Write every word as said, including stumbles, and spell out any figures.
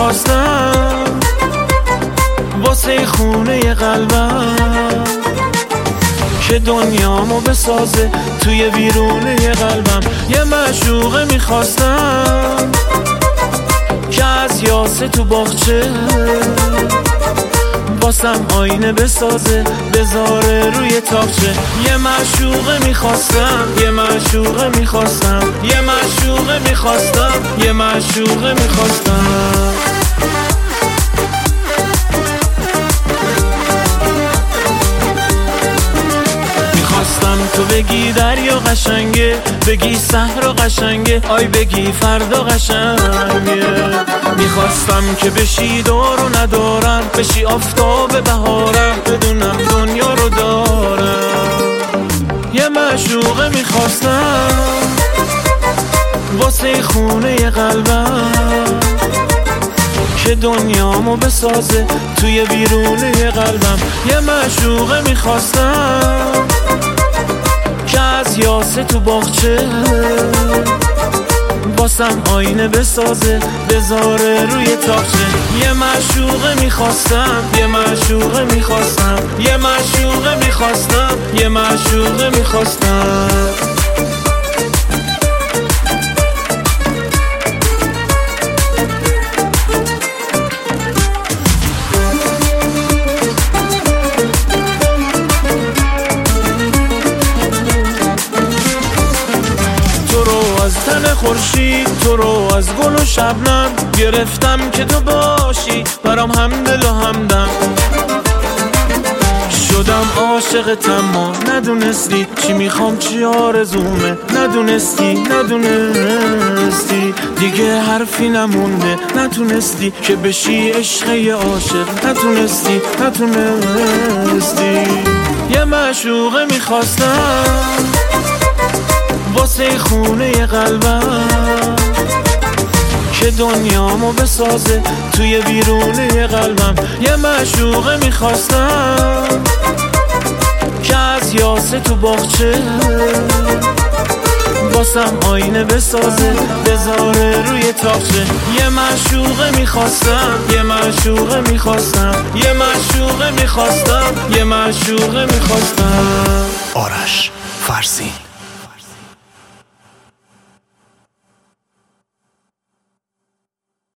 میخواستم واسه خونه قلبم که دنیامو بسازه توی ویرونه قلبم. یه معشوقه میخواستم که از یاسه تو باغچه واسم آینه بسازه بذاره روی تاقچه. یه معشوقه میخواستم یه معشوقه میخواستم یه معشوقه میخواستم یه معشوقه میخواستم میخواستم تو بگی دریا قشنگه، بگی صحرا قشنگه، آی بگی فردا قشنگه. میخواستم که بشی دار و ندارم، بشی آفتاب بهارم، بدونم دنیا رو دارم. یه معشوقه میخواستم واسه خونه قلبم که دنیامو بسازه توی ویرونه قلبم. یه معشوقه میخواستم که از یاسه تو باغچه واسم آینه بسازه بذاره روی تاقچه. یه معشوقه میخواستم یه معشوقه میخواستم یه معشوقه میخواستم یه معشوقه میخواستم از تن خورشید، تو رو از گل و شبنم گرفتم که تو باشی برام همدل و همدم. شدم عاشقتم ما ندونستی چی میخوام چی آرزومه، ندونستی ندونستی دیگه حرفی نمونده، نتونستی که بشی عشق یه عاشق، نتونستی نتونستی. یه معشوقه میخواستم واسه خونه قلبم که دنیامو بسازه توی ویرونه قلبم. یه معشوقه میخواستم که از یاسه تو باغچه واسم آینه بسازه بذاره روی تاقچه. یه معشوقه میخواستم یه معشوقه میخواستم یه معشوقه میخواستم یه معشوقه میخواستم. آرش فرزین.